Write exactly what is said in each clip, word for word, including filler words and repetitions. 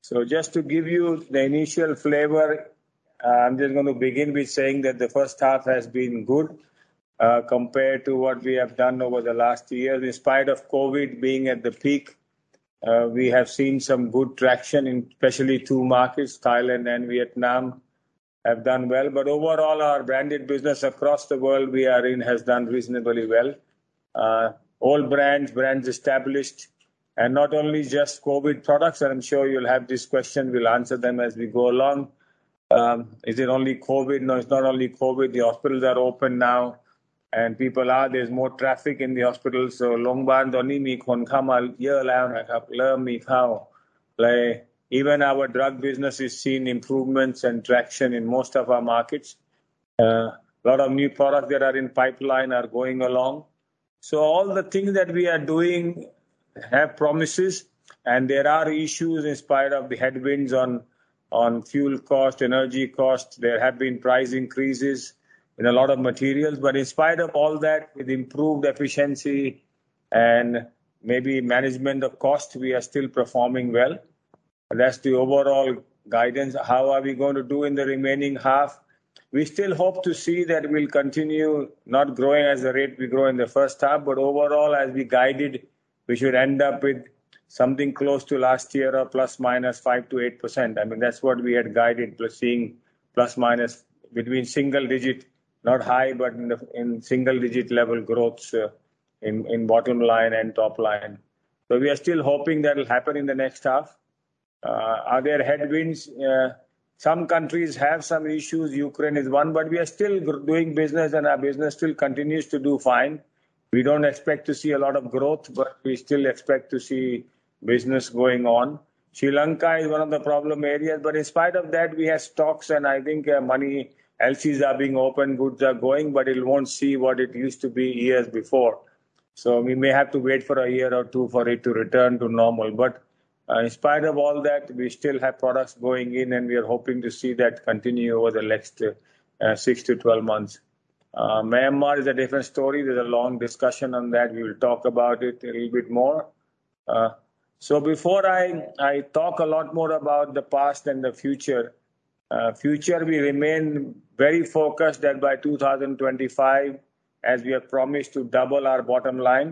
So just to give you the initial flavor, uh, I'm just going to begin with saying that the first half has been good uh, compared to what we have done over the last years. In spite of COVID being at the peak, uh, we have seen some good traction in especially two markets, Thailand and Vietnam have done well. But overall, our branded business across the world we are in has done reasonably well. Uh, all brands, brands established, and not only just COVID products, and I'm sure you'll have this question, we'll answer them as we go along. Um, is it only COVID? No, it's not only COVID. The hospitals are open now, and people are, there's more traffic in the hospitals. So โรงพยาบาลตอนนี้มีคนเข้ามาเยอะแล้วนะครับเริ่มมีเข้าเลย Even our drug business is seeing improvements and traction in most of our markets. Uh, a lot of new products that are in pipeline are going along. So all the things that we are doing have promises, and there are issues in spite of the headwinds on on fuel cost, energy cost. There have been price increases in a lot of materials, but in spite of all that, with improved efficiency and maybe management of cost, we are still performing well. That's the overall guidance. How are we going to do in the remaining half? We still hope to see that we'll continue not growing as the rate we grow in the first half, but overall, as we guided, we should end up with something close to last year or plus minus five to eight percent. I mean, that's what we had guided, plus seeing plus minus between single digit, not high, but in, the, in single digit level growths uh, in, in bottom line and top line. So we are still hoping that will happen in the next half. Uh, are there headwinds? Uh, Some countries have some issues. Ukraine is one, but we are still doing business, and our business still continues to do fine. We don't expect to see a lot of growth, but we still expect to see business going on. Sri Lanka is one of the problem areas, but in spite of that, we have stocks, and I think uh, money, L Cs are being open, goods are going, but it won't see what it used to be years before. So we may have to wait for a year or two for it to return to normal. But Uh, in spite of all that, we still have products going in, and we are hoping to see that continue over the next uh, uh, six to twelve months. Uh, Myanmar is a different story. There's a long discussion on that. We will talk about it a little bit more. Uh, so before I, I talk a lot more about the past and the future, uh, future we remain very focused that by two thousand twenty-five, as we have promised to double our bottom line,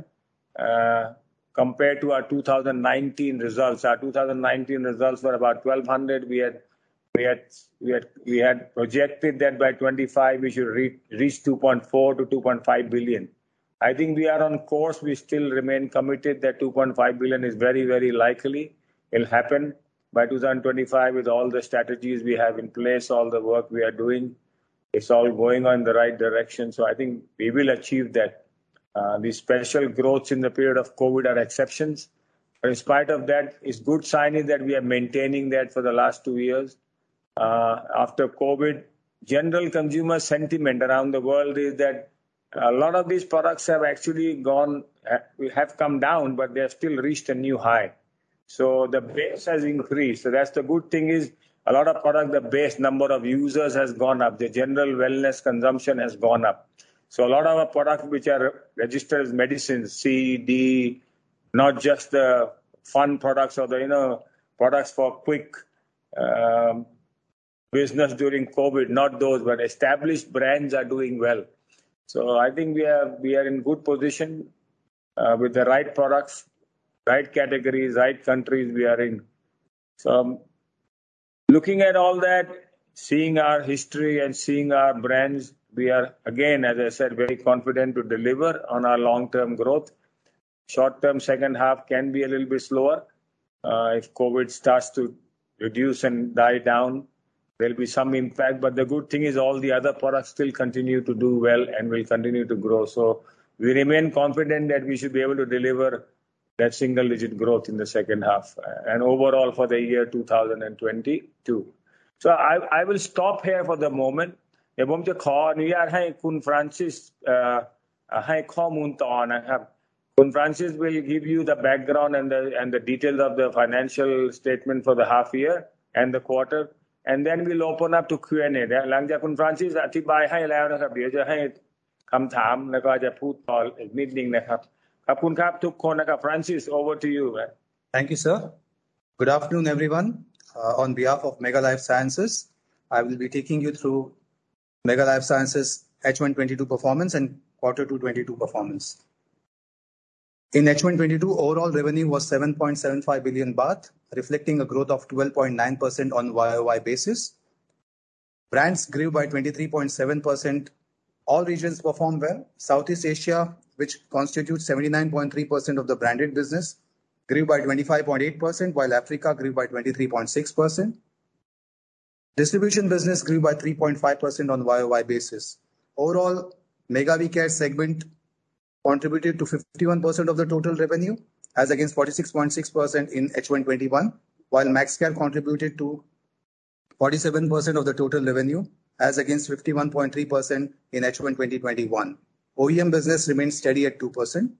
uh, compared to our two thousand nineteen results. Our two thousand nineteen results were about twelve hundred. We had, we had, we had, we had projected that by twenty-five we should reach, reach two point four to two point five billion. I think we are on course. We still remain committed that two point five billion is very, very likely. It'll happen by two thousand twenty-five with all the strategies we have in place, all the work we are doing. It's all going on in the right direction. So I think we will achieve that. Uh, the special growths in the period of COVID are exceptions. But in spite of that, it's good signing that we are maintaining that for the last two years. Uh, after COVID, general consumer sentiment around the world is that a lot of these products have actually gone, have come down, but they have still reached a new high. So the base has increased. So that's the good thing is a lot of products, the base number of users has gone up. The general wellness consumption has gone up. So a lot of our products which are registered as medicines, C, D, not just the fun products or the, you know, products for quick um, business during COVID, not those, but established brands are doing well. So I think we are, we are in good position uh, with the right products, right categories, right countries we are in. So looking at all that, seeing our history and seeing our brands, we are, again, as I said, very confident to deliver on our long-term growth. Short-term second half can be a little bit slower. Uh, if COVID starts to reduce and die down, there'll be some impact. But the good thing is all the other products still continue to do well and will continue to grow. So we remain confident that we should be able to deliver that single-digit growth in the second half and overall for the year two thousand twenty-two. So I, I will stop here for the moment. เดี๋ยวผมจะขออนุญาตให้คุณฟรานซิสให้ข้อมูลต่อนะครับคุณ Francis will give you the background and the and the details of the financial statement for the half year and the quarter, and then we'll open up to Q and A หลังจากคุณ Francis อธิบายให้แล้วนะครับเดี๋ยวจะให้คำถามแล้วก็จะพูดต่ออีกนิดนึงนะครับขอบคุณครับทุกคนนะครับ Francis, over to you. Thank you, sir. Good afternoon, everyone. Uh, on behalf of Mega Life Sciences, I will be taking you through Mega Life Sciences H one twenty-two performance and quarter two twenty-two performance. In H one twenty-two, overall revenue was seven point seven five billion baht, reflecting a growth of twelve point nine percent on Y O Y basis. Brands grew by twenty-three point seven percent. All regions performed well. Southeast Asia, which constitutes seventy-nine point three percent of the branded business, grew by twenty-five point eight percent, while Africa grew by twenty-three point six percent. Distribution business grew by three point five percent on Y O Y basis. Overall, Mega We Care segment contributed to fifty-one percent of the total revenue, as against forty-six point six percent in H one twenty-one, while Maxcare contributed to forty-seven percent of the total revenue, as against fifty-one point three percent in H one twenty twenty-one. O E M business remained steady at two percent.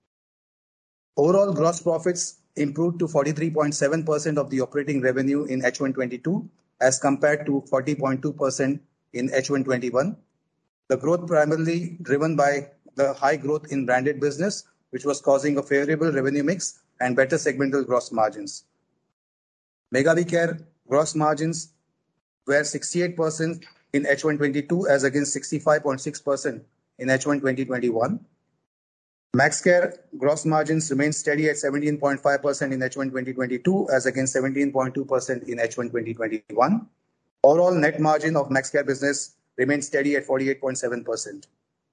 Overall gross profits improved to forty-three point seven percent of the operating revenue in H one twenty-two, as compared to forty point two percent in H one twenty-one. The growth primarily driven by the high growth in branded business, which was causing a favorable revenue mix and better segmental gross margins. Mega We Care gross margins were sixty-eight percent in H one twenty-two, as against sixty-five point six percent in H one twenty twenty-one. Maxcare gross margins remained steady at seventeen point five percent in H one twenty twenty-two, as against seventeen point two percent in H one twenty twenty-one. Overall net margin of Maxcare business remained steady at forty-eight point seven percent.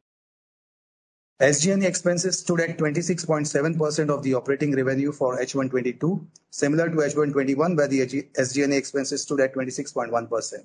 S G and A expenses stood at twenty-six point seven percent of the operating revenue for H one twenty-two, similar to H one twenty-one, where the S G and A expenses stood at twenty-six point one percent.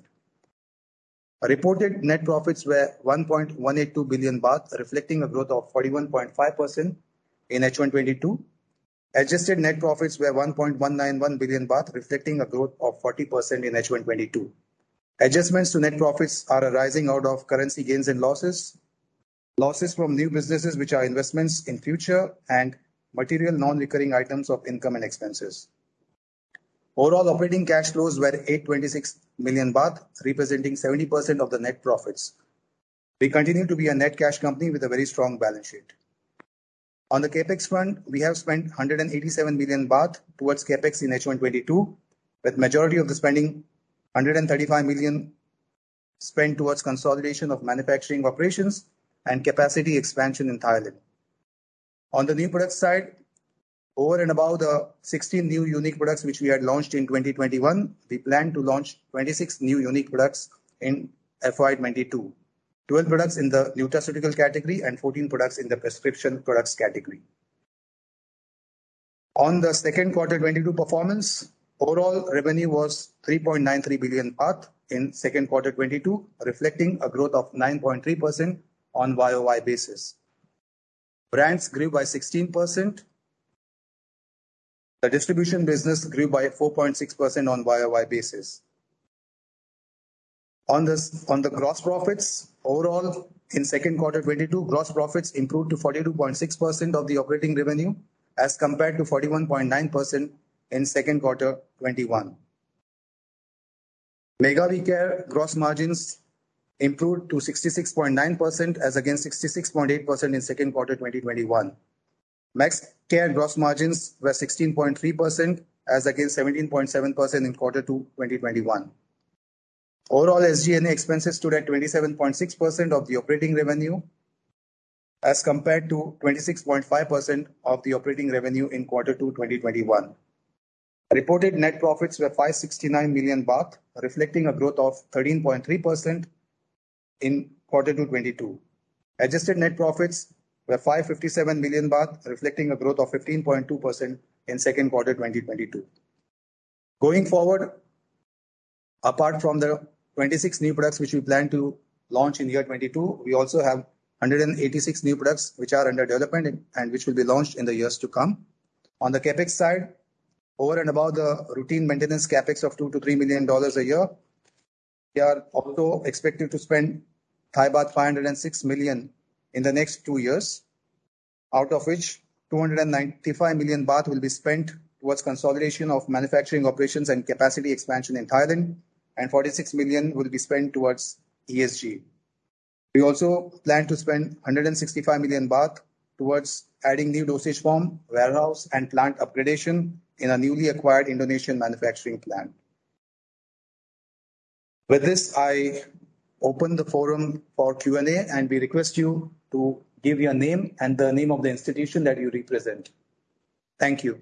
Reported net profits were one point one eight two billion baht, reflecting a growth of forty-one point five percent in H one twenty-two. Adjusted net profits were one point one nine one billion baht, reflecting a growth of forty percent in H one twenty-two. Adjustments to net profits are arising out of currency gains and losses, losses from new businesses which are investments in future, and material non-recurring items of income and expenses. Overall operating cash flows were eight hundred twenty-six million baht, representing seventy percent of the net profits. We continue to be a net cash company with a very strong balance sheet. On the capex front, we have spent one hundred eighty-seven million baht towards capex in H one twenty-two, with majority of the spending one hundred thirty-five million spent towards consolidation of manufacturing operations and capacity expansion in Thailand. On the new product side, over and above the sixteen new unique products which we had launched in twenty twenty-one, we plan to launch twenty-six new unique products in F Y twenty-two, twelve products in the nutraceutical category and fourteen products in the prescription products category. On the second quarter twenty-two performance, overall revenue was three point nine three billion baht in second quarter twenty-two, reflecting a growth of nine point three percent on Y O Y basis. Brands grew by sixteen percent. The distribution business grew by four point six percent on Y O Y basis. On, this, on the gross profits, overall in second quarter twenty-two, gross profits improved to forty-two point six percent of the operating revenue, as compared to forty-one point nine percent in second quarter twenty-one. Mega We Care gross margins improved to sixty-six point nine percent as against sixty-six point eight percent in second quarter twenty twenty-one. Maxcare gross margins were sixteen point three percent as against seventeen point seven percent in quarter two twenty twenty-one. Overall S G and A expenses stood at twenty-seven point six percent of the operating revenue, as compared to twenty-six point five percent of the operating revenue in quarter two twenty twenty-one. Reported net profits were five hundred sixty-nine million baht, reflecting a growth of thirteen point three percent in quarter two twenty-two. Adjusted net profits were five hundred fifty-seven million baht, reflecting a growth of fifteen point two percent in second quarter twenty twenty-two. Going forward, apart from the twenty-six new products which we plan to launch in year twenty-two, we also have one hundred eighty-six new products which are under development and which will be launched in the years to come. On the capex side, over and above the routine maintenance capex of two to three million dollars a year, we are also expected to spend Thai baht five hundred six million in the next two years, out of which two hundred ninety-five million baht will be spent towards consolidation of manufacturing operations and capacity expansion in Thailand, and forty-six million will be spent towards E S G. We also plan to spend one hundred sixty-five million baht towards adding new dosage form, warehouse, and plant upgradation in a newly acquired Indonesian manufacturing plant. With this, I open the forum for Q and A, and we request you to give your name and the name of the institution that you represent. Thank you.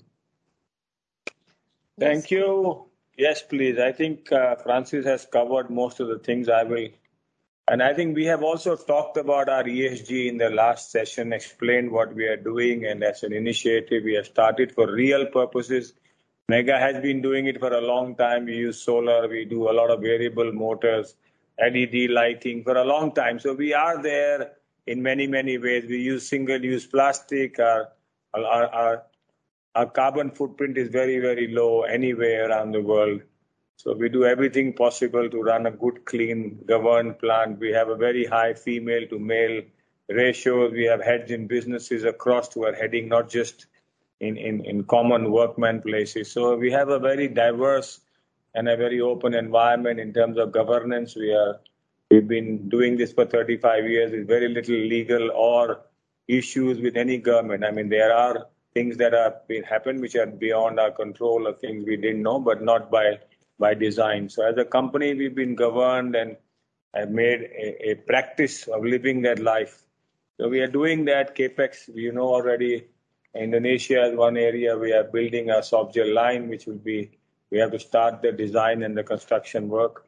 Thank you. Yes, please. I think uh, Francis has covered most of the things I will. And I think we have also talked about our E S G in the last session, explained what we are doing, and as an initiative we have started for real purposes. Mega has been doing it for a long time. We use solar, we do a lot of variable motors, L E D lighting for a long time. So we are there in many, many ways. We use single-use plastic. Our, our, our, our carbon footprint is very, very low anywhere around the world. So we do everything possible to run a good, clean, governed plant. We have a very high female to male ratios. We have heads in businesses across who are heading not just in, in, in common workman places. So we have a very diverse and a very open environment in terms of governance. We are, we've been doing this for thirty-five years with very little legal or issues with any government. I mean, there are things that have been happened which are beyond our control, or things we didn't know, but not by by design. So as a company, we've been governed and have made a, a practice of living that life. So we are doing that. Capex, you know already, Indonesia is one area. We are building a softgel line, which will be, we have to start the design and the construction work.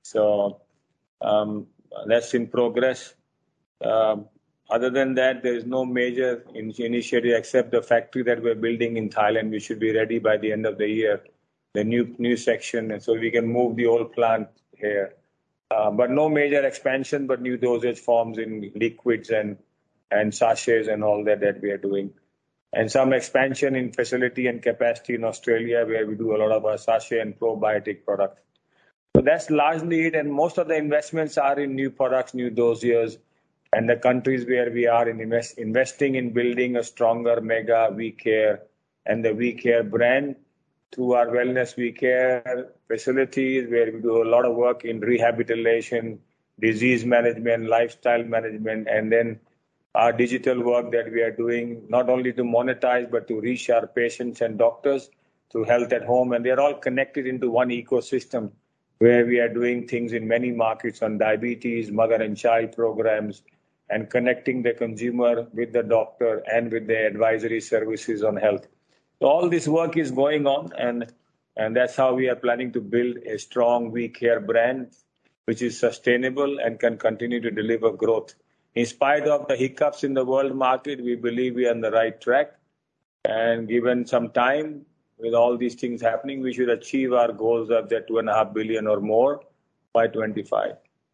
So um, that's in progress. Um, other than that, there is no major in- initiative except the factory that we're building in Thailand. We should be ready by the end of the year. The new new section, and so we can move the old plant here. Uh, but no major expansion, but new dosage forms in liquids and and sachets and all that that we are doing. And some expansion in facility and capacity in Australia, where we do a lot of our sachet and probiotic products. So that's largely it, and most of the investments are in new products, new dossiers, and the countries where we are in invest, investing in building a stronger Mega We Care and the We Care brand through our wellness We Care facilities, where we do a lot of work in rehabilitation, disease management, lifestyle management, and then our digital work that we are doing, not only to monetize, but to reach our patients and doctors through health at home. And they're all connected into one ecosystem where we are doing things in many markets on diabetes, mother and child programs, and connecting the consumer with the doctor and with the advisory services on health. So all this work is going on, and, and that's how we are planning to build a strong We Care brand, which is sustainable and can continue to deliver growth. In spite of the hiccups in the world market, we believe we are on the right track. And given some time, with all these things happening, we should achieve our goals of that two and a half billion or more by twenty-five.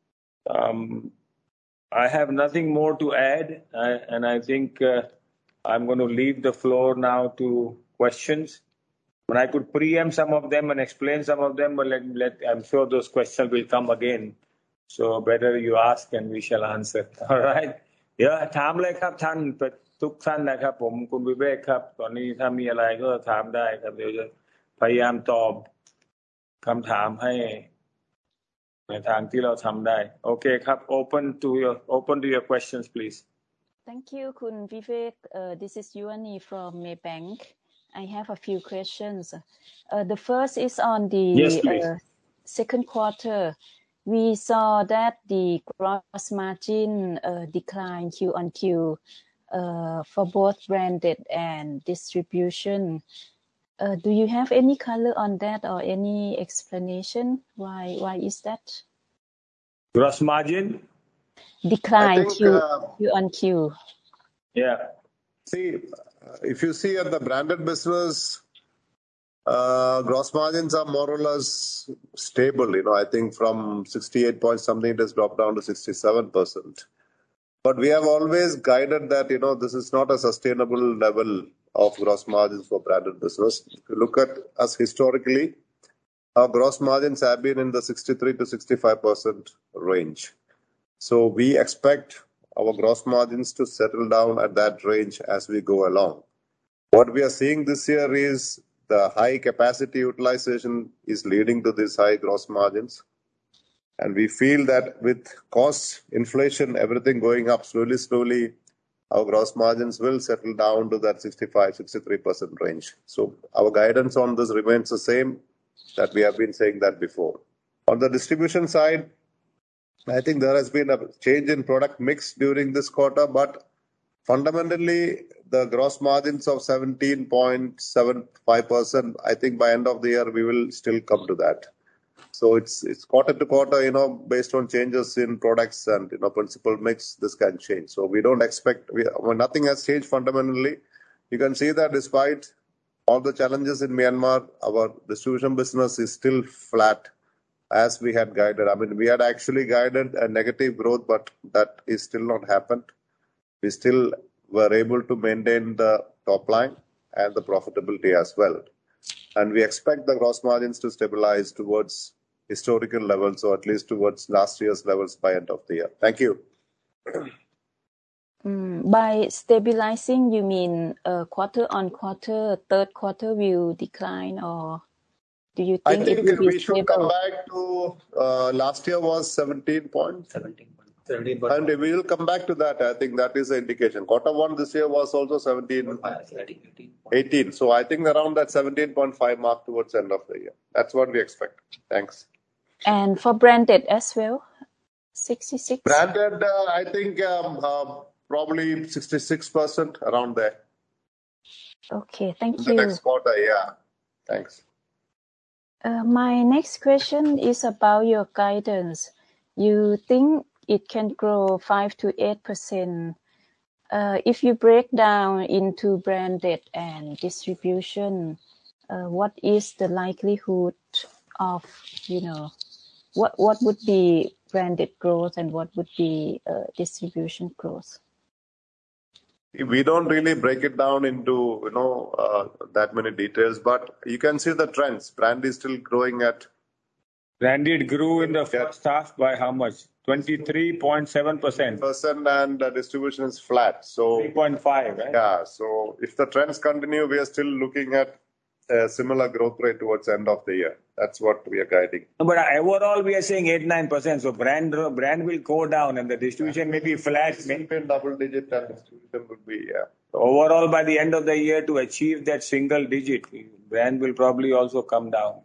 Um, I have nothing more to add, I, and I think uh, I'm going to leave the floor now to questions. But I could preempt some of them and explain some of them, but let, let, I'm sure those questions will come again. So better you ask and we shall answer. All right. เดี๋ยวถามเลยครับท่านทุกท่านนะครับผมคุณวิเวกครับตอนนี้ถ้ามีอะไรก็ถามได้ครับเดี๋ยวจะพยายามตอบคำถามให้ในทางที่เราทำได้โอเคครับ open to your open to your questions please. Thank you คุณ Vivek. Uh, this is Yuani from Maybank. I have a few questions. Uh, the first is on the yes, please. Uh, second quarter. We saw that the gross margin uh, declined Q on Q uh, for both branded and distribution. Uh, do you have any color on that or any explanation? Why why is that? Gross margin? Decline think, Q, uh, Q on Q. Yeah. See, if you see at the branded business, uh, gross margins are more or less stable. You know, I think from sixty-eight point something, it has dropped down to sixty-seven percent. But we have always guided that, you know, this is not a sustainable level of gross margins for branded business. If you look at us historically, our gross margins have been in the sixty-three to sixty-five percent range. So we expect our gross margins to settle down at that range as we go along. What we are seeing this year is the high capacity utilization is leading to these high gross margins. And we feel that with cost inflation, everything going up slowly, slowly, our gross margins will settle down to that sixty-five, sixty-three percent range. So our guidance on this remains the same that we have been saying that before. On the distribution side, I think there has been a change in product mix during this quarter, but fundamentally, the gross margins of seventeen point seven five percent, I think by end of the year, we will still come to that. So it's it's quarter to quarter, you know, based on changes in products and, you know, principal mix, this can change. So we don't expect, we, well, nothing has changed fundamentally. You can see that despite all the challenges in Myanmar, our distribution business is still flat as we had guided. I mean, we had actually guided a negative growth, but that is still not happened. We still were able to maintain the top line and the profitability as well. And we expect the gross margins to stabilize towards historical levels, or at least towards last year's levels by end of the year. Thank you. Mm, by stabilizing, you mean uh, quarter on quarter, third quarter will decline, or do you think, I think it will be we should stable? come back to uh, last year was seventeen point. seventeen. seventeen. And we will come back to that. I think that is the indication. Quarter one this year was also seventeen. eighteen. So I think around that seventeen point five mark towards the end of the year. That's what we expect. Thanks. And for branded as well, sixty-six? Branded, uh, I think um, uh, probably sixty-six percent around there. Okay, thank In you. the next quarter, yeah. Thanks. Uh, my next question is about your guidance. You think it can grow five to eight percent. Uh, if you break down into branded and distribution, uh, what is the likelihood of, you know, what what would be branded growth and what would be uh, distribution growth? We don't really break it down into, you know, uh, that many details, but you can see the trends. Brand is still growing at. Branded grew in the first half by how much? twenty-three point seven percent. Percent and uh, distribution is flat. So three point five, right? Yeah. So if the trends continue, we are still looking at a similar growth rate towards the end of the year. That's what we are guiding. But overall, we are saying eight to nine percent. So brand brand will go down and the distribution may be flat. Maybe in double digit and distribution will be, yeah. Overall, by the end of the year, to achieve that single digit, brand will probably also come down.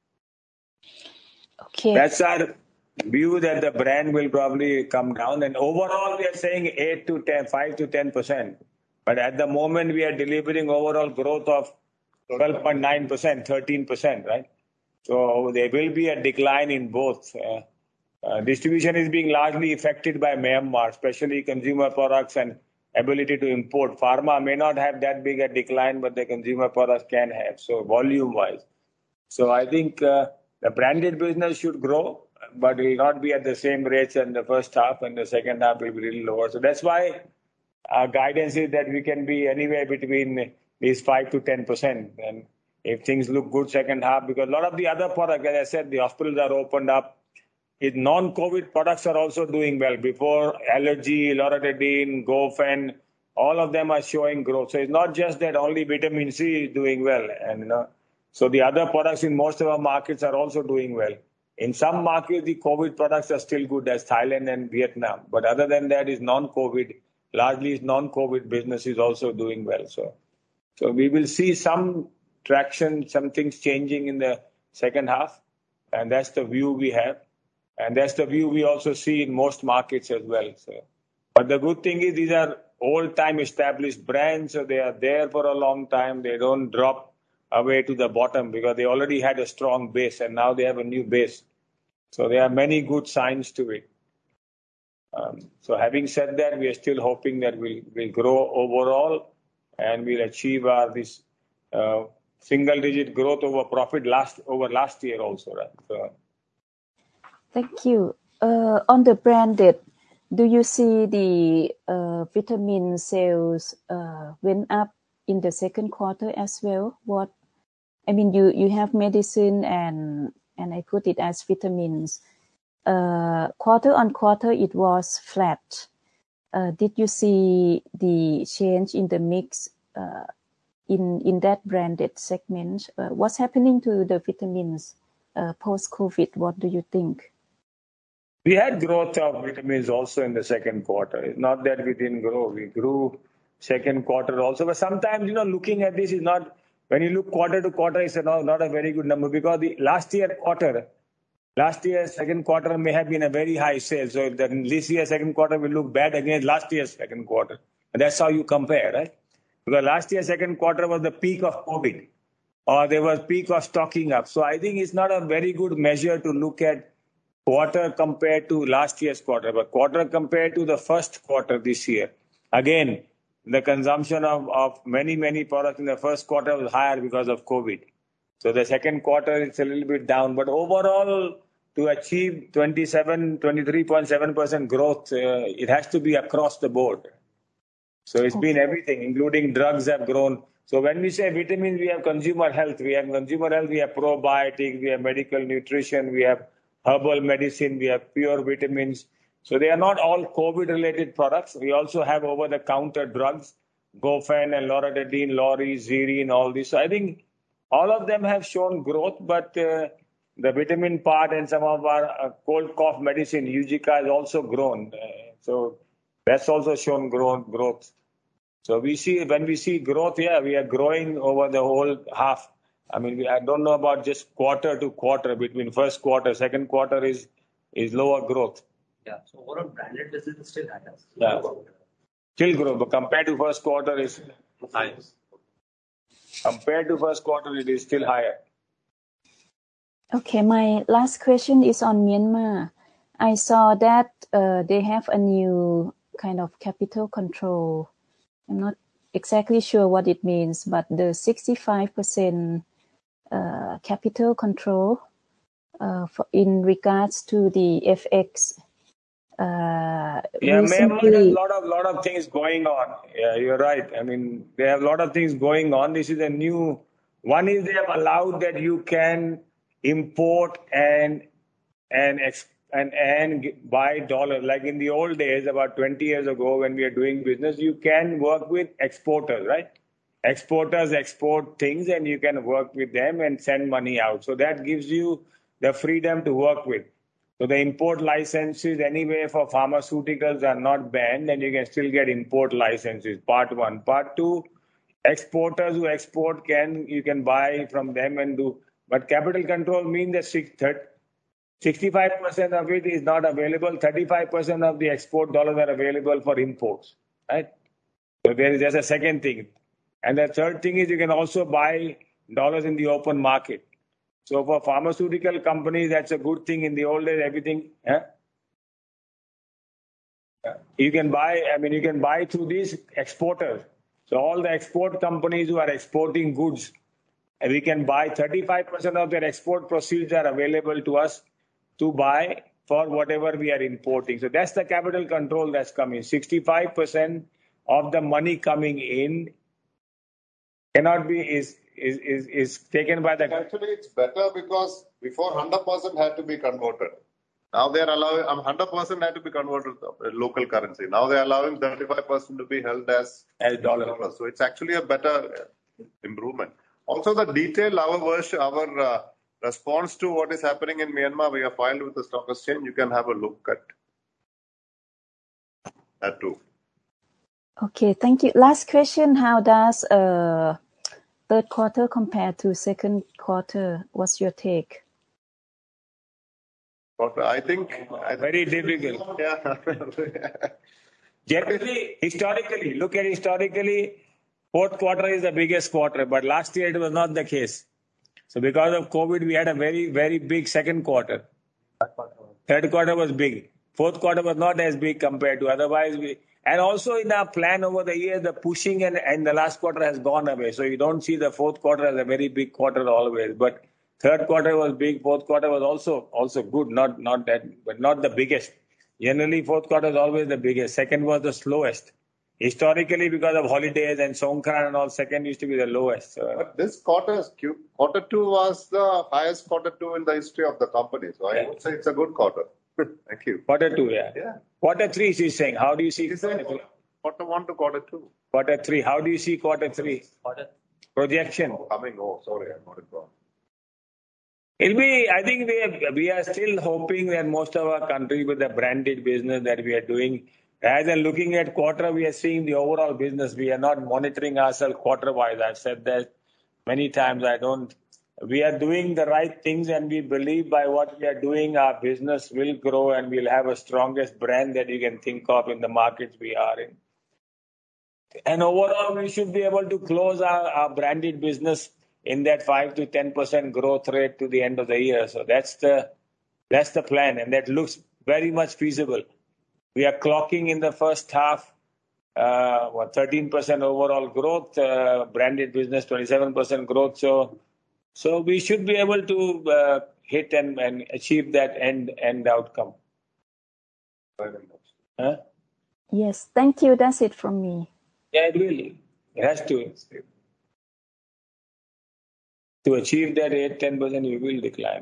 Okay. That's our view, that the brand will probably come down. And overall, we are saying eight to ten, five to ten percent. But at the moment, we are delivering overall growth of twelve point nine percent, thirteen percent, right? So there will be a decline in both. Uh, uh, distribution is being largely affected by Myanmar, especially consumer products and ability to import. Pharma may not have that big a decline, but the consumer products can have, so volume-wise. So I think uh, the branded business should grow, but it will not be at the same rates in the first half, and the second half will be a little lower. So that's why our guidance is that we can be anywhere between these five to ten percent. And if things look good second half, because a lot of the other products, as I said, the hospitals are opened up. It non-COVID products are also doing well. Before, allergy, loratadine, Gofen, all of them are showing growth. So it's not just that only vitamin C is doing well. And you know, so the other products in most of our markets are also doing well. In some markets, the COVID products are still good, as Thailand and Vietnam. But other than that, is non-COVID. Largely, non-COVID business is also doing well. So, so we will see some traction, some things changing in the second half. And that's the view we have. And that's the view we also see in most markets as well. So, but the good thing is these are old-time established brands, so they are there for a long time. They don't drop away to the bottom because they already had a strong base, and now they have a new base. So there are many good signs to it. Um, so having said that, we are still hoping that we'll, we'll grow overall and we'll achieve our this uh, single-digit growth over profit last over last year also, right? So, thank you. Uh, on the branded, do you see the uh, vitamin sales uh, went up in the second quarter as well? What I mean, you, you have medicine and and I put it as vitamins. Uh, quarter on quarter, it was flat. Uh, did you see the change in the mix uh, in in that branded segment? Uh, what's happening to the vitamins uh, post-COVID? What do you think? We had growth of vitamins also in the second quarter. It's not that we didn't grow. We grew second quarter also. But sometimes, you know, looking at this is not, when you look quarter to quarter, it's not, not a very good number because the last year quarter, Last year's second quarter may have been a very high sale, so the, this year's second quarter will look bad against last year's second quarter. And that's how you compare, right? Because last year's second quarter was the peak of COVID, or there was peak of stocking up. So I think it's not a very good measure to look at quarter compared to last year's quarter, but quarter compared to the first quarter this year. Again, the consumption of, of many, many products in the first quarter was higher because of COVID. So the second quarter is a little bit down, but overall, to achieve twenty-seven, twenty-three point seven percent growth, uh, it has to be across the board. So it's been everything, including drugs have grown. So when we say vitamins, we have consumer health. We have consumer health, we have probiotics, we have medical nutrition, we have herbal medicine, we have pure vitamins. So they are not all COVID-related products. We also have over-the-counter drugs, Gofen and Loratadine, Lori, Zerine, all this. So I think all of them have shown growth, but uh, the vitamin part and some of our uh, cold cough medicine, Eugica, has also grown. Uh, so that's also shown growth. growth. So we see, when we see growth, yeah, we are growing over the whole half. I mean, we, I don't know about just quarter to quarter, between first quarter, second quarter is is lower growth. Yeah, so overall branded business is still higher. Yeah, still growth, but compared to first quarter is higher. Compared to first quarter, it is still higher. Okay, my last question is on Myanmar. I saw that uh, they have a new kind of capital control. I'm not exactly sure what it means, but the sixty-five percent uh, capital control uh, for, in regards to the F X. Uh, yeah, recently... Myanmar has a lot of lot of things going on. Yeah, you're right. I mean, they have a lot of things going on. This is a new one. Is they have allowed that you can import and and and and buy dollars. Like in the old days, about twenty years ago, when we are doing business, you can work with exporters, right? Exporters export things, and you can work with them and send money out. So that gives you the freedom to work with. So the import licenses anyway for pharmaceuticals are not banned, and you can still get import licenses. Part one. Part two, exporters who export can you can buy from them and do. But capital control means that sixty-five percent of it is not available. thirty-five percent of the export dollars are available for imports, right? So there is just a second thing. And the third thing is you can also buy dollars in the open market. So for pharmaceutical companies, that's a good thing. In the old days, everything, eh? you can buy, I mean, you can buy through these exporters. So all the export companies who are exporting goods, we can buy thirty-five percent of their export proceeds are available to us to buy for whatever we are importing. So that's the capital control that's coming. sixty-five percent of the money coming in cannot be, is Is, is is taken by the... Actually, it's better because before one hundred percent had to be converted. Now they're allowing, um, one hundred percent had to be converted to local currency. Now they're allowing thirty-five percent to be held as, as dollar. dollars. So it's actually a better improvement. Also, the detail, our version, our uh, response to what is happening in Myanmar, we have filed with the stock exchange. You can have a look at that too. Okay, thank you. Last question, how does... Uh, third quarter compared to second quarter? What's your take? I think very difficult. Yeah. Generally, historically, look at historically, fourth quarter is the biggest quarter, but last year it was not the case. So because of COVID, we had a very, very big second quarter. Third quarter was big. Fourth quarter was not as big compared to otherwise. We, and also in our plan over the year, the pushing and, and the last quarter has gone away. So you don't see the fourth quarter as a very big quarter always. But third quarter was big. Fourth quarter was also also good. Not not that, but not the biggest. Generally, fourth quarter is always the biggest. Second was the slowest. Historically, because of holidays and Songkran and all, second used to be the lowest. So, but this quarter, quarter two was the highest quarter two in the history of the company. So I yeah. would say it's a good quarter. Thank you. Quarter two, yeah. Yeah. Quarter three, she's saying. How do you see quarter, quarter one to quarter two? Quarter three. How do you see quarter three? Quarter projection. Oh, coming. Oh, sorry, I got it wrong. It'll be. I think we are, we are still hoping that most of our country with the branded business that we are doing, rather than looking at quarter, we are seeing the overall business. We are not monitoring ourselves quarter wise. I've said that many times. I don't. we are doing the right things, and we believe by what we are doing, our business will grow and we'll have a strongest brand that you can think of in the markets we are in. And overall, we should be able to close our, our branded business in that five to ten percent growth rate to the end of the year. So that's the that's the plan, and that looks very much feasible. We are clocking in the first half uh, what thirteen percent overall growth, uh, branded business twenty-seven percent growth. So so we should be able to uh, hit and, and achieve that end end outcome. Huh? Yes, thank you. That's it from me. Yeah, it really. It has to. To achieve that eight to ten percent, you will decline.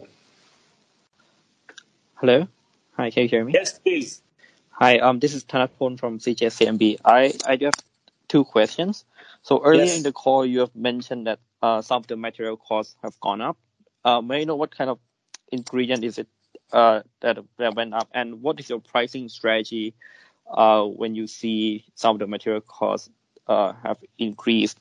Hello? Hi, can you hear me? Yes, please. Hi, um, this is Thanaporn from C J C M B. I, I do have two questions. So earlier Yes. in the call, you have mentioned that uh, some of the material costs have gone up. Uh, may I know what kind of ingredient is it uh, that, that went up? And what is your pricing strategy uh, when you see some of the material costs uh, have increased?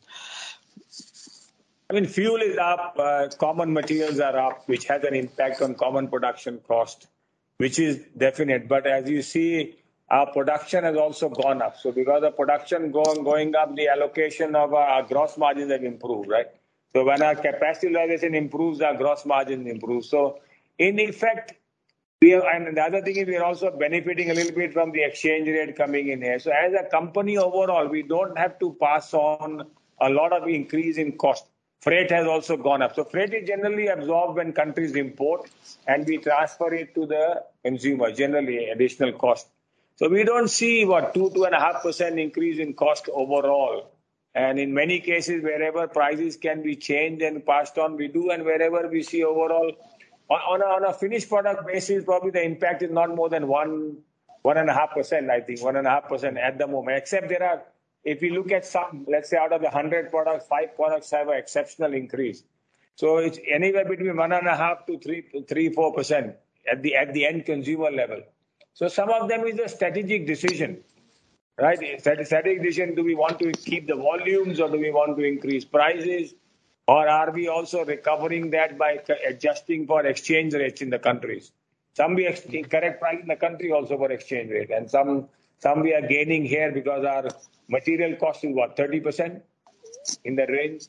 I mean, fuel is up, uh, common materials are up, which has an impact on common production cost, which is definite. But as you see, our production has also gone up. So because of production going, going up, the allocation of our, our gross margins have improved, right? So when our capacity utilization improves, our gross margins improve. So in effect, we are, and the other thing is we are also benefiting a little bit from the exchange rate coming in here. So as a company overall, we don't have to pass on a lot of increase in cost. Freight has also gone up. So freight is generally absorbed when countries import and we transfer it to the consumer, generally additional cost. So we don't see what two, two and a half percent increase in cost overall. And in many cases, wherever prices can be changed and passed on, we do. And wherever we see overall, on, on, a, on a finished product basis, probably the impact is not more than one, one and a half percent, I think, one and a half percent at the moment. Except there are, if you look at some, let's say out of the hundred products, five products have an exceptional increase. So it's anywhere between one and a half to three, three, four percent at the at the end consumer level. So some of them is a strategic decision, right? Strategic decision: do we want to keep the volumes or do we want to increase prices, or are we also recovering that by adjusting for exchange rates in the countries? Some we ex- correct price in the country also for exchange rate, and some some we are gaining here because our material cost is what thirty percent in the range.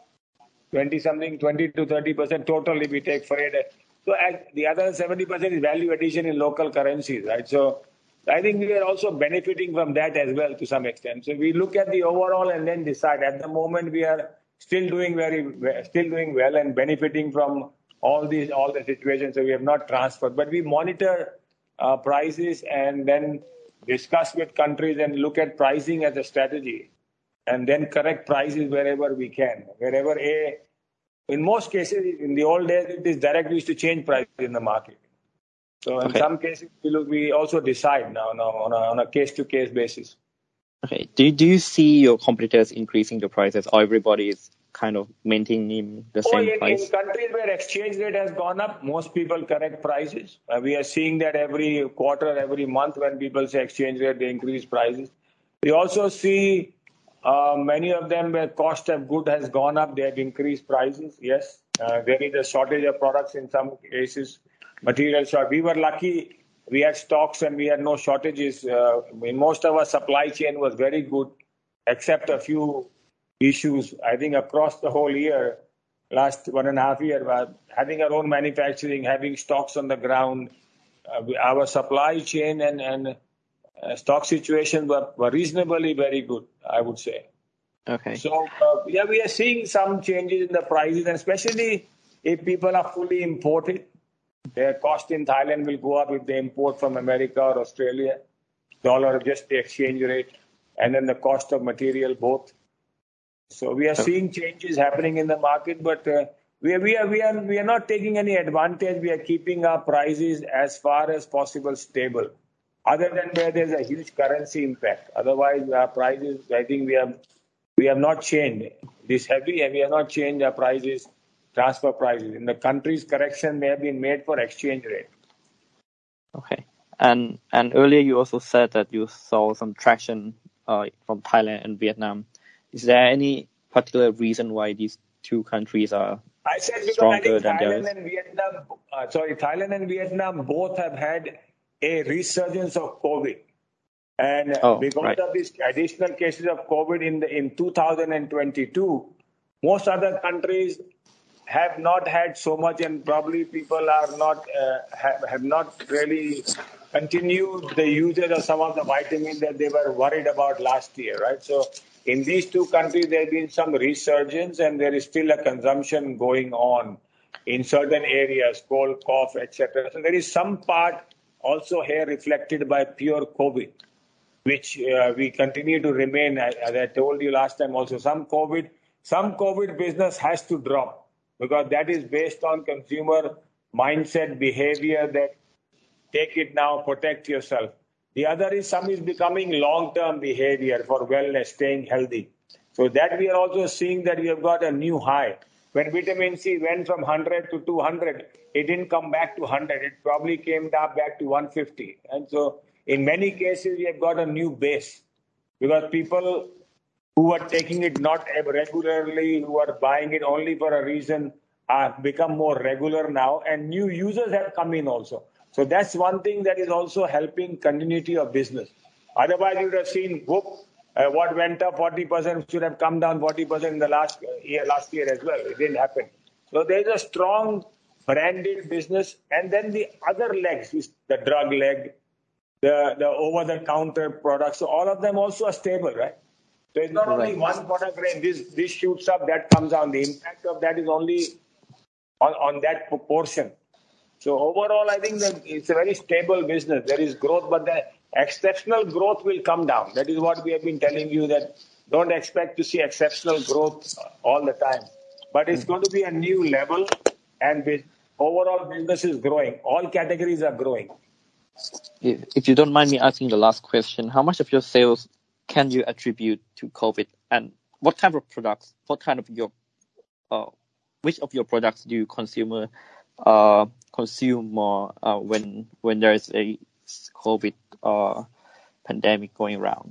twenty something, twenty to thirty percent total if we take freight. So the other seventy percent is value addition in local currencies, right? So I think we are also benefiting from that as well to some extent. So we look at the overall and then decide. At the moment, we are still doing very, still doing well and benefiting from all these, all the situations. So we have not transferred, but we monitor uh, prices and then discuss with countries and look at pricing as a strategy. And then correct prices wherever we can. Wherever a, in most cases, in the old days, it is directly used to change prices in the market. So in Okay. some cases, we look, we also decide now, now on a on a case to case basis. Okay. Do do you see your competitors increasing the prices, or everybody is kind of maintaining the Oh, same in, price? in countries where exchange rate has gone up, most people correct prices. Uh, we are seeing that every quarter, every month when people say exchange rate, they increase prices. We also see uh, many of them where cost of good has gone up, they have increased prices. Yes, uh, there is a shortage of products in some cases, material short. We were lucky, we had stocks and we had no shortages. Uh, in most of our supply chain was very good, except a few issues. I think across the whole year, last one and a half year, uh, having our own manufacturing, having stocks on the ground, uh, our supply chain and, and uh, stock situation were, were reasonably very good, I would say. Okay. So, uh, yeah, we are seeing some changes in the prices, and especially if people are fully imported, their cost in Thailand will go up if they import from America or Australia, dollar, just the exchange rate, and then the cost of material both. So we are seeing changes happening in the market, but uh, we are, we are we are we are not taking any advantage. We are keeping our prices as far as possible stable, other than where there's a huge currency impact. Otherwise, our prices, I think we have we have not changed this heavy, and we have not changed our prices, transfer prices. In the country's correction, they have been made for exchange rate. Okay. And and earlier you also said that you saw some traction uh, from Thailand and Vietnam. Is there any particular reason why these two countries are I said because I stronger think than the Thailand others? and Vietnam, uh, sorry, Thailand and Vietnam both have had a resurgence of COVID. And uh, Oh, because right. of these additional cases of COVID in the, in two thousand twenty-two, most other countries have not had so much, and probably people are not uh, have, have not really continued the usage of some of the vitamins that they were worried about last year, right? So in these two countries, there has been some resurgence, and there is still a consumption going on in certain areas, cold, cough, et cetera. So there is some part also here reflected by pure COVID, which uh, we continue to remain, as I told you last time also, some COVID, some COVID business has to drop because that is based on consumer mindset, behavior that take it now, protect yourself. The other is some is becoming long-term behavior for wellness, staying healthy. So that we are also seeing that we have got a new high. When vitamin C went from one hundred to two hundred, it didn't come back to one hundred. It probably came down back to one hundred fifty. And so in many cases, we have got a new base because people who are taking it not regularly, who are buying it only for a reason, are become more regular now, and new users have come in also. So that's one thing that is also helping continuity of business. Otherwise, you would have seen whoop, uh, what went up forty percent should have come down forty percent in the last year, last year as well. It didn't happen. So there is a strong branded business, and then the other legs is the drug leg, the the over-the-counter products. So all of them also are stable, right? So it's not only Right. one product range. This this shoots up, that comes down. The impact of that is only on, on that proportion. So overall, I think that it's a very stable business. There is growth, but the exceptional growth will come down. That is what we have been telling you, that don't expect to see exceptional growth all the time. But it's going to be a new level, and with overall business is growing. All categories are growing. If, if you don't mind me asking the last question, how much of your sales can you attribute to COVID, and what kind of products, what kind of your, uh, which of your products do you consumer uh, consume more uh, when when there is a COVID uh, pandemic going around?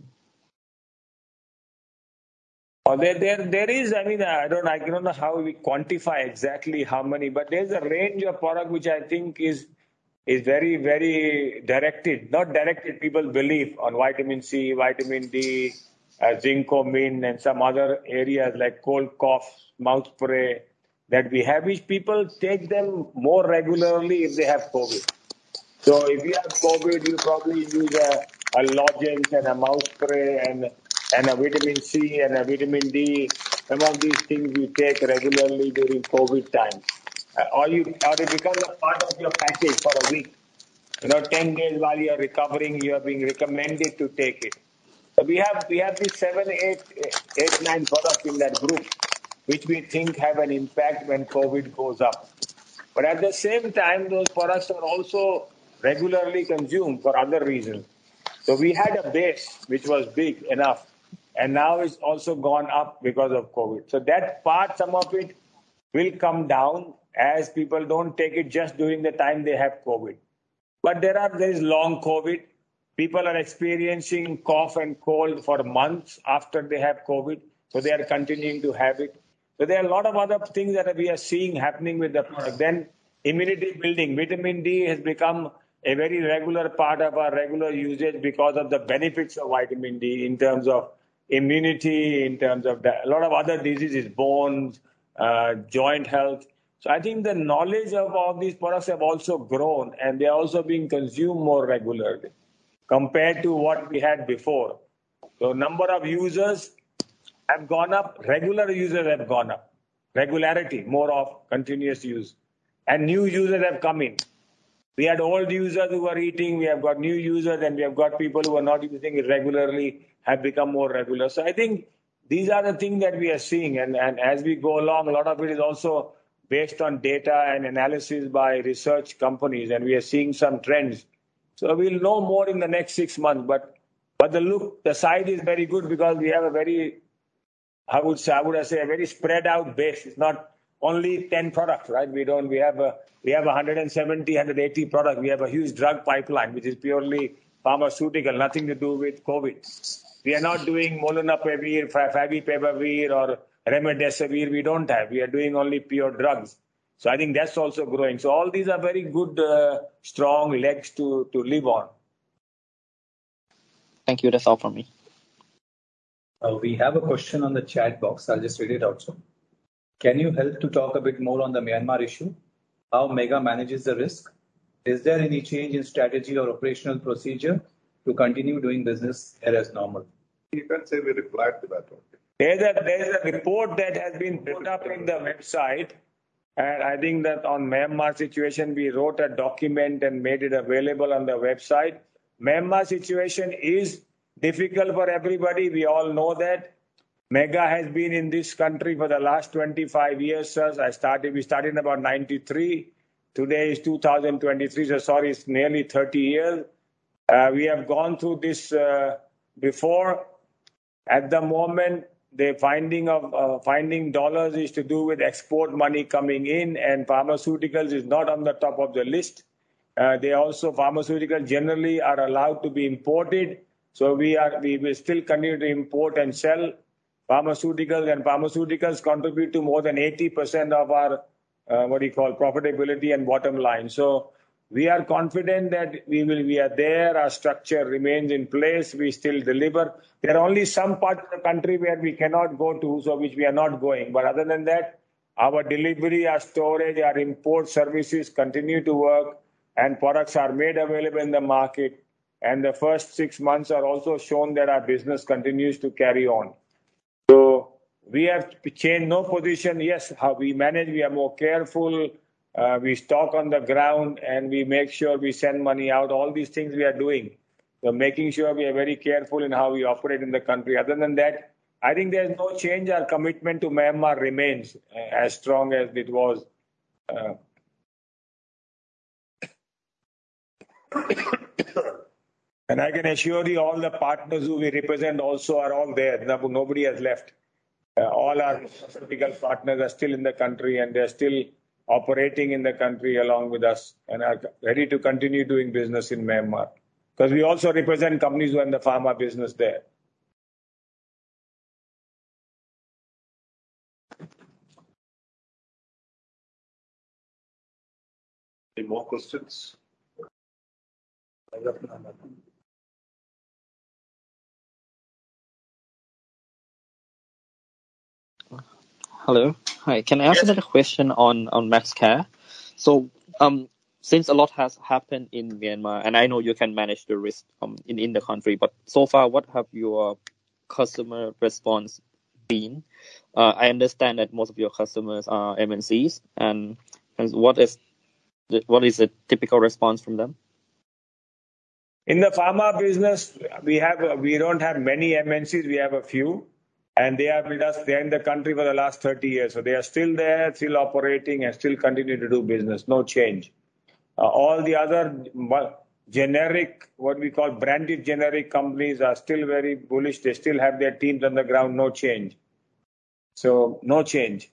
Oh, there, there, there is. I mean, I don't, I don't know how we quantify exactly how many, but there's a range of product which I think is is very, very directed. Not directed, people believe, on vitamin C, vitamin D, uh, zincomin, and some other areas like cold cough, mouth spray that we have, which people take them more regularly if they have COVID. So if you have COVID, you probably use a, a lozenge and a mouth spray and and a vitamin C and a vitamin D. Some of these things you take regularly during COVID time, uh, or you or it becomes a part of your package for a week. You know, ten days while you are recovering, you are being recommended to take it. So we have we have these seven, eight, eight, nine products in that group, which we think have an impact when COVID goes up. But at the same time, those products are also regularly consumed for other reasons. So we had a base which was big enough, and now it's also gone up because of COVID. So that part, some of it will come down as people don't take it just during the time they have COVID. But there are there is long COVID. People are experiencing cough and cold for months after they have COVID, so they are continuing to have it. So there are a lot of other things that we are seeing happening with the product. Then immunity building, vitamin D has become a very regular part of our regular usage because of the benefits of vitamin D in terms of immunity, in terms of the, a lot of other diseases, bones, uh, joint health. So I think the knowledge of all these products have also grown, and they are also being consumed more regularly compared to what we had before. So number of users have gone up, regular users have gone up, regularity, more of continuous use. And new users have come in. We had old users who were eating, we have got new users, and we have got people who are not using it regularly, have become more regular. So I think these are the things that we are seeing. And, and as we go along, a lot of it is also based on data and analysis by research companies, and we are seeing some trends. So we'll know more in the next six months. But but the look, the side is very good because we have a very, I would say, I would say a very spread out base. It's not only ten products, right? We don't. We have a we have one hundred seventy, one hundred eighty products. We have a huge drug pipeline, which is purely pharmaceutical, nothing to do with COVID. We are not doing molnupiravir, favipiravir, or remdesivir we don't have. We are doing only pure drugs. So I think that's also growing. So all these are very good, uh, strong legs to, to live on. Thank you. That's all from me. Uh, we have a question on the chat box. I'll just read it out. So, can you help to talk a bit more on the Myanmar issue? How Mega manages the risk? Is there any change in strategy or operational procedure to continue doing business here as normal? You can say we replied to that one. There's a, there's a report that has been put up in the website. And I think that on Myanmar situation, we wrote a document and made it available on the website. Myanmar situation is difficult for everybody. We all know that. Mega has been in this country for the last twenty-five years, sir. I started, we started in about ninety-three. Today is two thousand twenty-three, so sorry, it's nearly thirty years. Uh, we have gone through this uh, before. At the moment, the finding of uh, finding dollars is to do with export money coming in, and pharmaceuticals is not on the top of the list. Uh, they also, pharmaceuticals generally are allowed to be imported. So we are we will still continue to import and sell pharmaceuticals, and pharmaceuticals contribute to more than eighty percent of our uh, what do you call profitability and bottom line. So we are confident that we will we are there. Our structure remains in place. We still deliver. There are only some parts of the country where we cannot go to, so which we are not going. But other than that, our delivery, our storage, our import services continue to work, and products are made available in the market. And the first six months are also shown that our business continues to carry on. So we have changed no position. Yes, how we manage, we are more careful. Uh, we stock on the ground and we make sure we send money out. All these things we are doing. So making sure we are very careful in how we operate in the country. Other than that, I think there's no change. Our commitment to Myanmar remains uh, as strong as it was. Uh, And I can assure you all the partners who we represent also are all there. Nobody has left. Uh, all our pharmaceutical partners are still in the country, and they're still operating in the country along with us and are ready to continue doing business in Myanmar. Because we also represent companies who are in the pharma business there. Any more questions? Hello. Hi. Can I ask Yes. another question on, on MaxCare? So, um, since a lot has happened in Myanmar, and I know you can manage the risk um, in, in the country, but so far, what have your customer response been? Uh, I understand that most of your customers are M N Cs, and, and what is the, what is the typical response from them? In the pharma business, we have we don't have many M N Cs. We have a few, and they are with us. They're in the country for the last thirty years, so they are still there, still operating, and still continue to do business. No change. Uh, all the other generic, what we call branded generic companies, are still very bullish. They still have their teams on the ground. No change. So no change.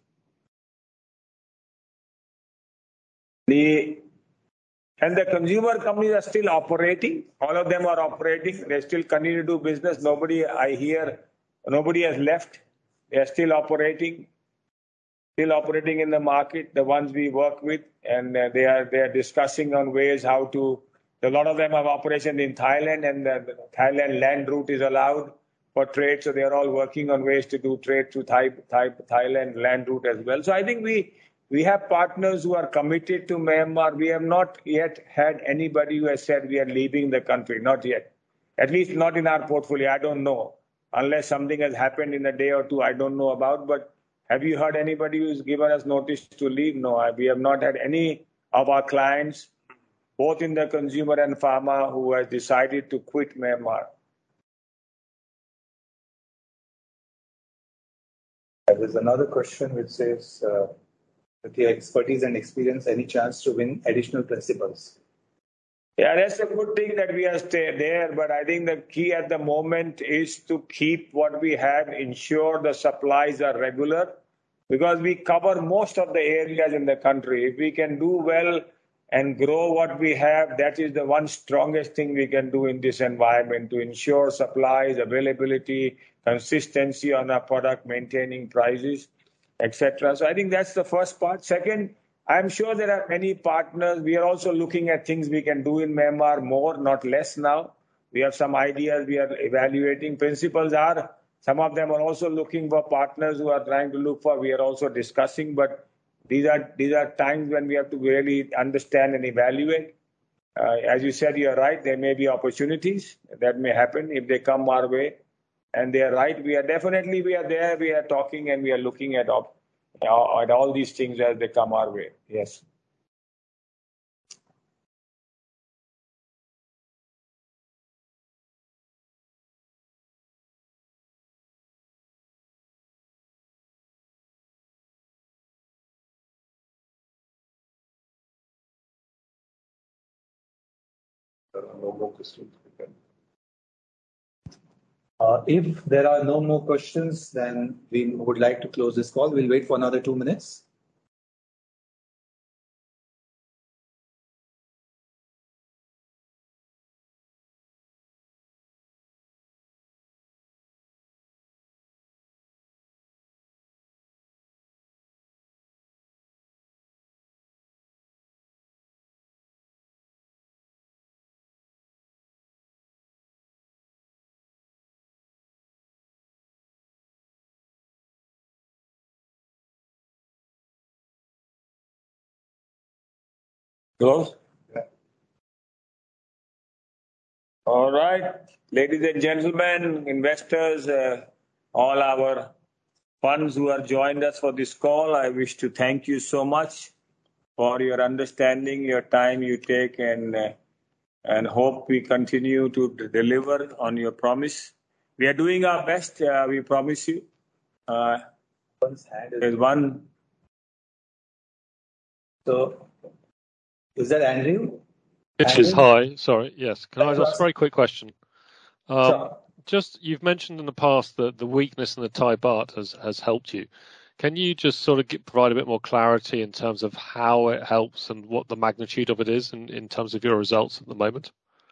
The And the consumer companies are still operating. All of them are operating. They still continue to do business. Nobody, I hear, nobody has left. They are still operating, still operating in the market, the ones we work with. And uh, they are they are discussing on ways how to, a lot of them have operations in Thailand, and the, the Thailand land route is allowed for trade. So they are all working on ways to do trade through Thai, Thai, Thailand land route as well. So I think we, We have partners who are committed to Myanmar. We have not yet had anybody who has said we are leaving the country. Not yet. At least not in our portfolio. I don't know. Unless something has happened in a day or two, I don't know about. But have you heard anybody who's given us notice to leave? No, we have not had any of our clients, both in the consumer and pharma, who has decided to quit Myanmar. There's another question which says, uh, with your expertise and experience, any chance to win additional principals? Yeah, that's a good thing that we are stay there, but I think the key at the moment is to keep what we have, ensure the supplies are regular, because we cover most of the areas in the country. If we can do well and grow what we have, that is the one strongest thing we can do in this environment, to ensure supplies, availability, consistency on our product, maintaining prices, et cetera. So I think that's the first part. Second, I'm sure there are many partners. We are also looking at things we can do in Myanmar more, not less now. We have some ideas we are evaluating. Principals are, some of them are also looking for partners who are trying to look for, we are also discussing, but these are, these are times when we have to really understand and evaluate. Uh, as you said, you're right, there may be opportunities that may happen if they come our way. And they are right, we are definitely, we are there, we are talking and we are looking at, op- at all these things as they come our way. Yes. There are no more questions. Uh, if there are no more questions, then we would like to close this call. We'll wait for another two minutes. Close? Yeah. All right. Ladies and gentlemen, investors, uh, all our funds who have joined us for this call, I wish to thank you so much for your understanding, your time you take, and uh, and hope we continue to d- deliver on your promise. We are doing our best, uh, we promise you. Uh, One's hand is there's one. So, is that Andrew? It is. Hi. Sorry. Yes. Can I Sure. ask a very quick question? Um, Sure. Just, you've mentioned in the past that the weakness in the Thai baht has, has helped you. Can you just sort of get, provide a bit more clarity in terms of how it helps and what the magnitude of it is in, in terms of your results at the moment?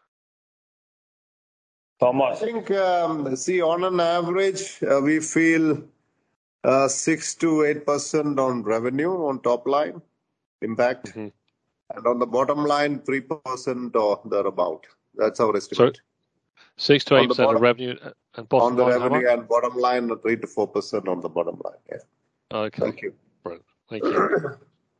I Thomas. think, um, see, on an average, uh, we feel uh, six to eight percent on revenue on top line impact, Mm-hmm. and on the bottom line, three percent or thereabout. That's our So estimate. six to On eight the percent of bottom, revenue and bottom on the line, how much? revenue and bottom line, three to four percent on the bottom line. Yeah. Okay. Thank you. Brilliant. Thank you.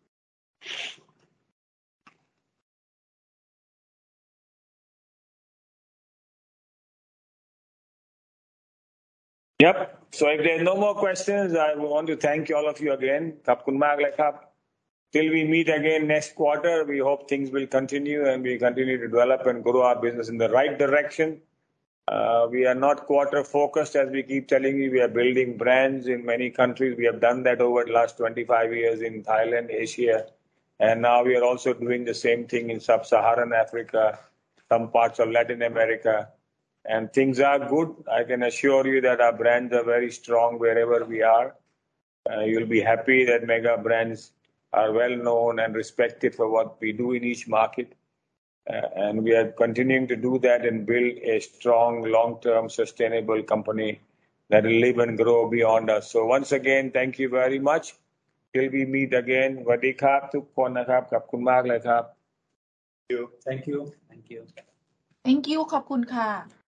Yep. So if there are no more questions, I want to thank all of you again. Khap kun mak le khap. Till we meet again next quarter, we hope things will continue and we continue to develop and grow our business in the right direction. Uh, we are not quarter focused, as we keep telling you. We are building brands in many countries. We have done that over the last twenty-five years in Thailand, Asia, and now we are also doing the same thing in sub-Saharan Africa, some parts of Latin America. And things are good. I can assure you that our brands are very strong wherever we are. Uh, you'll be happy that mega brands are well known and respected for what we do in each market. Uh, and we are continuing to do that and build a strong, long-term, sustainable company that will live and grow beyond us. So once again, thank you very much. Till we meet again. สวัสดีครับทุกคนนะครับ ขอบคุณมากเลยครับ Thank you. Thank you. Thank you ขอบคุณค่ะ